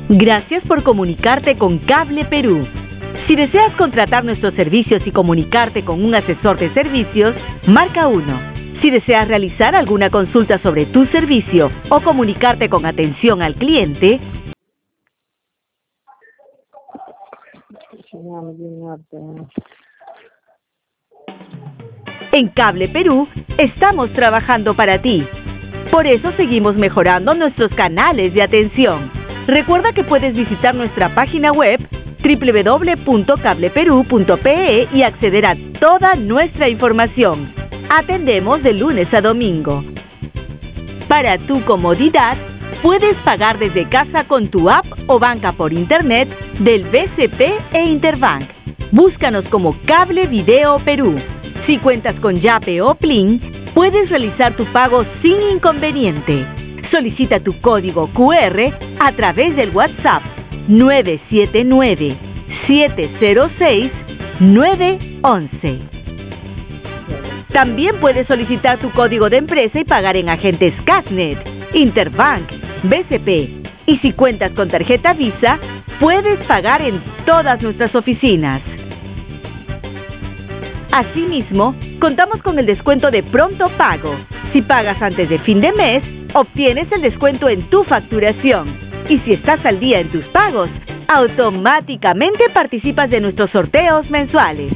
Gracias por comunicarte con Cable Perú. Si deseas contratar nuestros servicios y comunicarte con un asesor de servicios, marca 1. Si deseas realizar alguna consulta sobre tu servicio o comunicarte con atención al cliente, en Cable Perú estamos trabajando para ti. Por eso seguimos mejorando nuestros canales de atención. Recuerda que puedes visitar nuestra página web www.cableperú.pe y acceder a toda nuestra información. Atendemos de lunes a domingo. Para tu comodidad, puedes pagar desde casa con tu app o banca por internet del BCP e Interbank. Búscanos como Cable Video Perú. Si cuentas con Yape o Plin, puedes realizar tu pago sin inconveniente. Solicita tu código QR a través del WhatsApp 979-706-911. También puedes solicitar tu código de empresa y pagar en agentes Casnet, Interbank, BCP. Y si cuentas con tarjeta Visa, puedes pagar en todas nuestras oficinas. Asimismo, contamos con el descuento de pronto pago. Si pagas antes de fin de mes, obtienes el descuento en tu facturación. Y si estás al día en tus pagos, automáticamente participas de nuestros sorteos mensuales.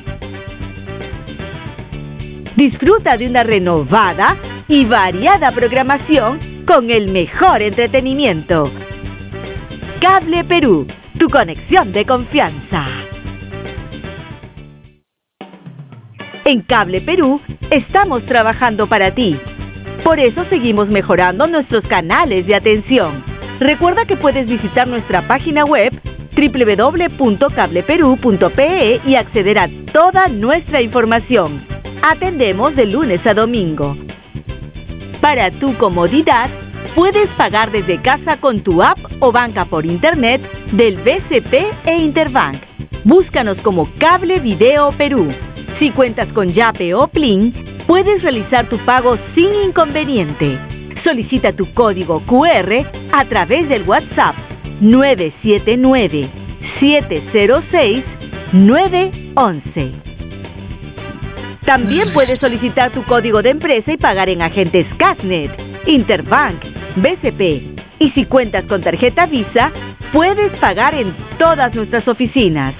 Disfruta de una renovada y variada programación con el mejor entretenimiento. Cable Perú, tu conexión de confianza. En Cable Perú estamos trabajando para ti. Por eso seguimos mejorando nuestros canales de atención. Recuerda que puedes visitar nuestra página web www.cableperú.pe y acceder a toda nuestra información. Atendemos de lunes a domingo. Para tu comodidad, puedes pagar desde casa con tu app o banca por internet del BCP e Interbank. Búscanos como Cable Video Perú. Si cuentas con Yape o Plin, puedes realizar tu pago sin inconveniente. Solicita tu código QR a través del WhatsApp 979-706-911. También puedes solicitar tu código de empresa y pagar en agentes Casnet, Interbank, BCP. Y si cuentas con tarjeta Visa, puedes pagar en todas nuestras oficinas.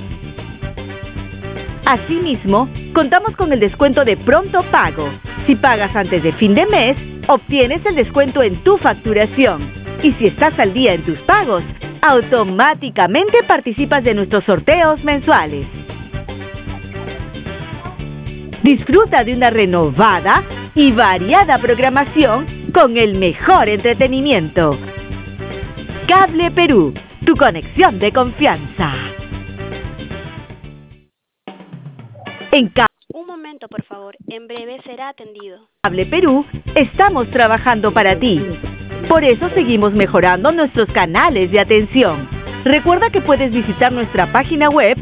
Asimismo, contamos con el descuento de pronto pago. Si pagas antes de fin de mes, obtienes el descuento en tu facturación. Y si estás al día en tus pagos, automáticamente participas de nuestros sorteos mensuales. Disfruta de una renovada y variada programación con el mejor entretenimiento. Cable Perú, tu conexión de confianza. Un momento, por favor. En breve será atendido. Cable Perú estamos trabajando para ti. Por eso seguimos mejorando nuestros canales de atención. Recuerda que puedes visitar nuestra página web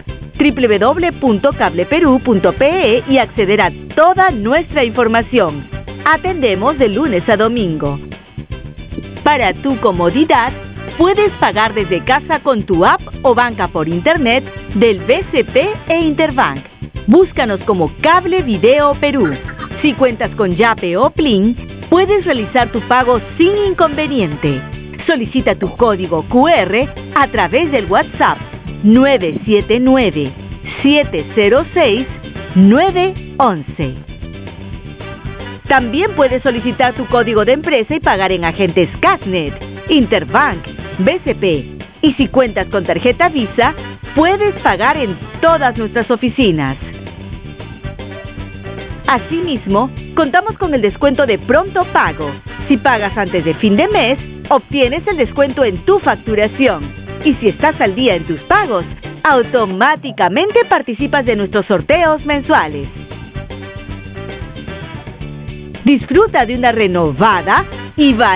www.cableperú.pe y acceder a toda nuestra información. Atendemos de lunes a domingo. Para tu comodidad, puedes pagar desde casa con tu app o banca por internet del BCP e Interbank. Búscanos como Cable Video Perú. Si cuentas con Yape o Plin, puedes realizar tu pago sin inconveniente. Solicita tu código QR a través del WhatsApp 979-706-911. También puedes solicitar tu código de empresa y pagar en agentes Casnet, Interbank, BCP. Y si cuentas con tarjeta Visa, puedes pagar en todas nuestras oficinas. Asimismo, contamos con el descuento de pronto pago. Si pagas antes de fin de mes, obtienes el descuento en tu facturación. Y si estás al día en tus pagos, automáticamente participas de nuestros sorteos mensuales. Disfruta de una renovada y variada